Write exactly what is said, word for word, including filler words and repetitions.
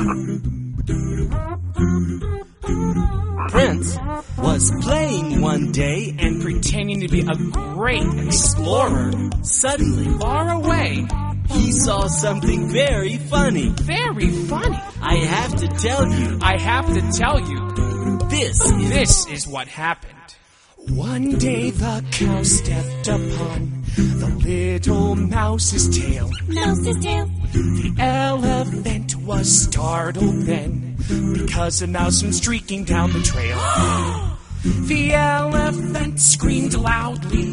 Prince was playing one day and pretending to be a great explorer. Suddenly, Far away. he saw something very funny. Very funny. I have to tell you, I have to tell you, this is... this is what happened. One day the cow stepped upon the little mouse's tail. Mouse's tail. The elephant was startled then, because a mouse went streaking down the trail. The elephant screamed loudly.